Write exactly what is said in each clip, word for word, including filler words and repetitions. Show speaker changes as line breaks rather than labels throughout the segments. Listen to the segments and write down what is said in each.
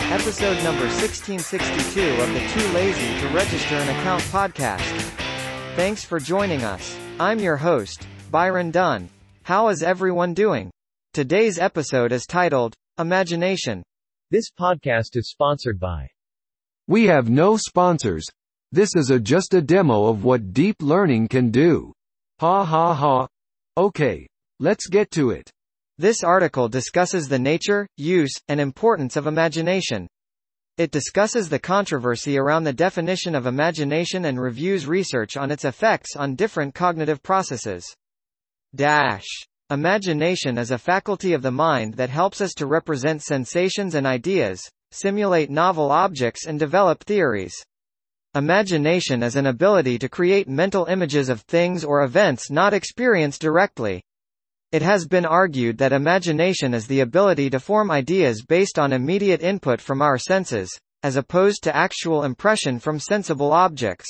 episode number sixteen sixty-two of the Too Lazy to Register an Account podcast. Thanks for joining us. I'm your host, Byron Dunn. How is everyone doing? Today's episode is titled, Imagination.
This podcast is sponsored by.
We have no sponsors. This is a just a demo of what deep learning can do. Ha ha ha. Okay, let's get to it.
This article discusses the nature, use, and importance of imagination. It discusses the controversy around the definition of imagination and reviews research on its effects on different cognitive processes. Dash. Imagination is a faculty of the mind that helps us to represent sensations and ideas, simulate novel objects and develop theories. Imagination is an ability to create mental images of things or events not experienced directly. It has been argued that imagination is the ability to form ideas based on immediate input from our senses, as opposed to actual impression from sensible objects.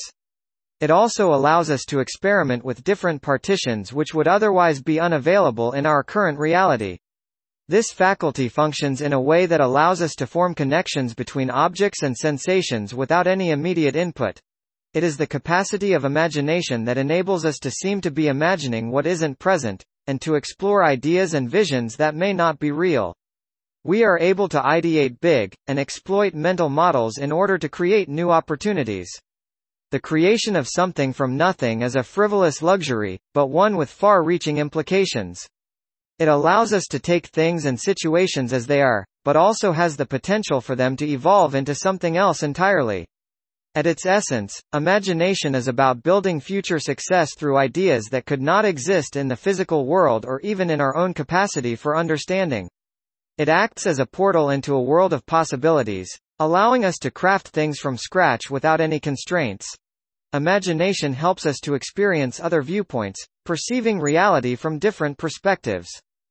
It also allows us to experiment with different partitions which would otherwise be unavailable in our current reality. This faculty functions in a way that allows us to form connections between objects and sensations without any immediate input. It is the capacity of imagination that enables us to seem to be imagining what isn't present, and to explore ideas and visions that may not be real. We are able to ideate big, and exploit mental models in order to create new opportunities. The creation of something from nothing is a frivolous luxury, but one with far-reaching implications. It allows us to take things and situations as they are, but also has the potential for them to evolve into something else entirely. At its essence, imagination is about building future success through ideas that could not exist in the physical world or even in our own capacity for understanding. It acts as a portal into a world of possibilities, allowing us to craft things from scratch without any constraints. Imagination helps us to experience other viewpoints, perceiving reality from different perspectives.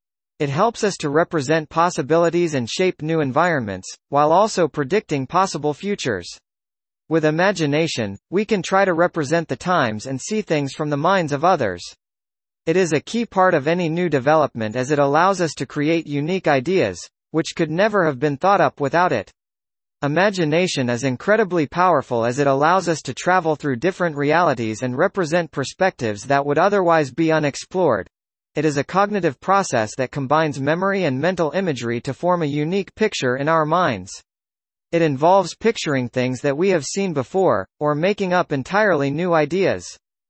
It helps us to represent possibilities and shape new environments, while also predicting possible futures. With imagination, we can try to represent the times and see things from the minds of others. It is a key part of any new development as it allows us to create unique ideas, which could never have been thought up without it. Imagination is incredibly powerful as it allows us to travel through different realities and represent perspectives that would otherwise be unexplored. It is a cognitive process that combines memory and mental imagery to form a unique picture in our minds. It involves picturing things that we have seen before, or making up entirely new ideas.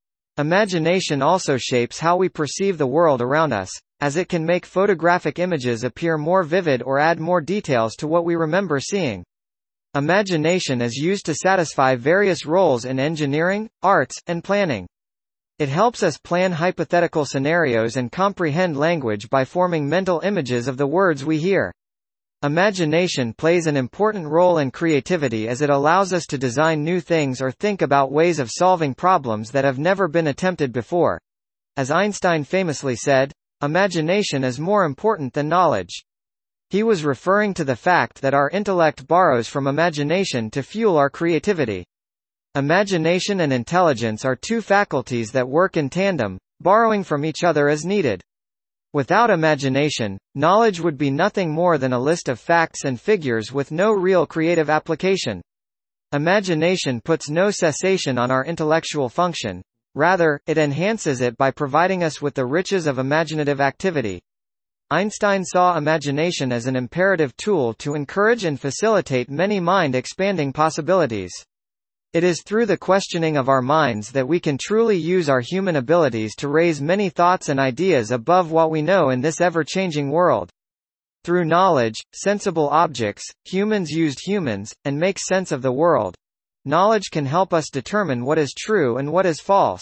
Imagination also shapes how we perceive the world around us, as it can make photographic images appear more vivid or add more details to what we remember seeing. Imagination is used to satisfy various roles in engineering, arts, and planning. It helps us plan hypothetical scenarios and comprehend language by forming mental images of the words we hear. Imagination plays an important role in creativity as it allows us to design new things or think about ways of solving problems that have never been attempted before. As Einstein famously said, imagination is more important than knowledge. He was referring to the fact that our intellect borrows from imagination to fuel our creativity. Imagination and intelligence are two faculties that work in tandem, borrowing from each other as needed. Without imagination, knowledge would be nothing more than a list of facts and figures with no real creative application. Imagination puts no cessation on our intellectual function. Rather, it enhances it by providing us with the riches of imaginative activity. Einstein saw imagination as an imperative tool to encourage and facilitate many mind-expanding possibilities. It is through the questioning of our minds that we can truly use our human abilities to raise many thoughts and ideas above what we know in this ever-changing world. Through knowledge, sensible objects, humans used humans, and make sense of the world. Knowledge can help us determine what is true and what is false.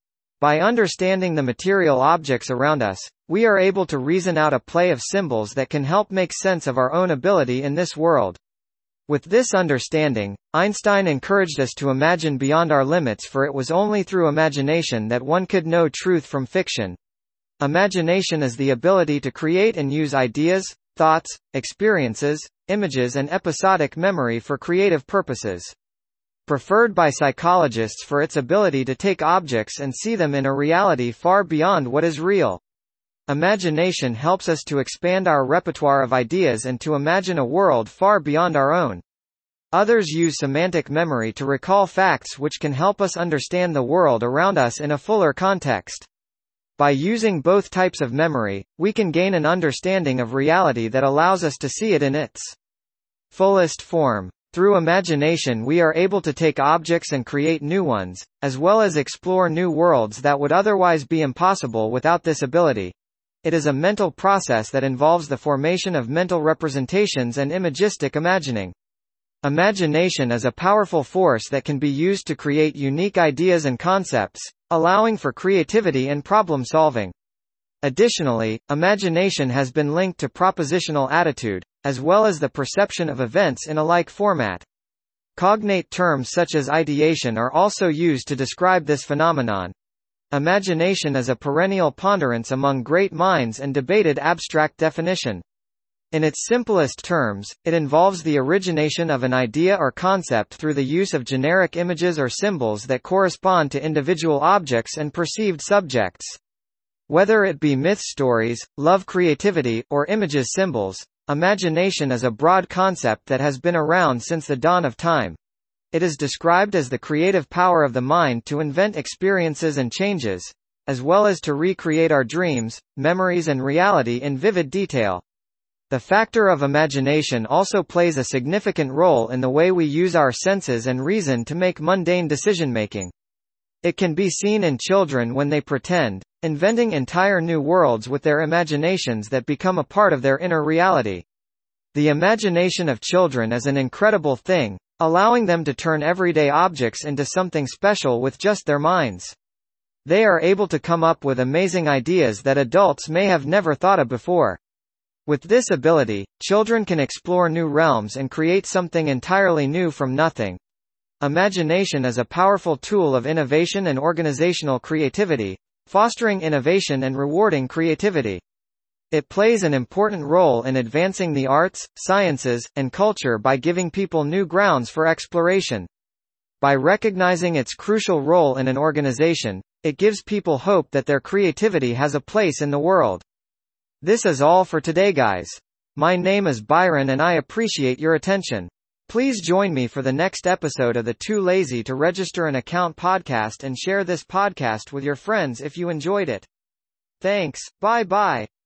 By understanding the material objects around us, we are able to reason out a play of symbols that can help make sense of our own ability in this world. With this understanding, Einstein encouraged us to imagine beyond our limits, for it was only through imagination that one could know truth from fiction. Imagination is the ability to create and use ideas, thoughts, experiences, images and episodic memory for creative purposes. Preferred by psychologists for its ability to take objects and see them in a reality far beyond what is real. Imagination helps us to expand our repertoire of ideas and to imagine a world far beyond our own. Others use semantic memory to recall facts which can help us understand the world around us in a fuller context. By using both types of memory, we can gain an understanding of reality that allows us to see it in its fullest form. Through imagination we are able to take objects and create new ones, as well as explore new worlds that would otherwise be impossible without this ability. It is a mental process that involves the formation of mental representations and imagistic imagining. Imagination is a powerful force that can be used to create unique ideas and concepts, allowing for creativity and problem solving. Additionally, imagination has been linked to propositional attitude, as well as the perception of events in a like format. Cognate terms such as ideation are also used to describe this phenomenon. Imagination is a perennial ponderance among great minds and debated abstract definition. In its simplest terms, it involves the origination of an idea or concept through the use of generic images or symbols that correspond to individual objects and perceived subjects. Whether it be myth stories, love creativity, or images symbols, imagination is a broad concept that has been around since the dawn of time. It is described as the creative power of the mind to invent experiences and changes, as well as to recreate our dreams, memories and reality in vivid detail. The factor of imagination also plays a significant role in the way we use our senses and reason to make mundane decision-making. It can be seen in children when they pretend, inventing entire new worlds with their imaginations that become a part of their inner reality. The imagination of children is an incredible thing, allowing them to turn everyday objects into something special with just their minds. They are able to come up with amazing ideas that adults may have never thought of before. With this ability, children can explore new realms and create something entirely new from nothing. Imagination is a powerful tool of innovation and organizational creativity, fostering innovation and rewarding creativity. It plays an important role in advancing the arts, sciences, and culture by giving people new grounds for exploration. By recognizing its crucial role in an organization, it gives people hope that their creativity has a place in the world. This is all for today, guys. My name is Byron and I appreciate your attention. Please join me for the next episode of the Too Lazy to Register an Account podcast and share this podcast with your friends if you enjoyed it. Thanks, bye bye.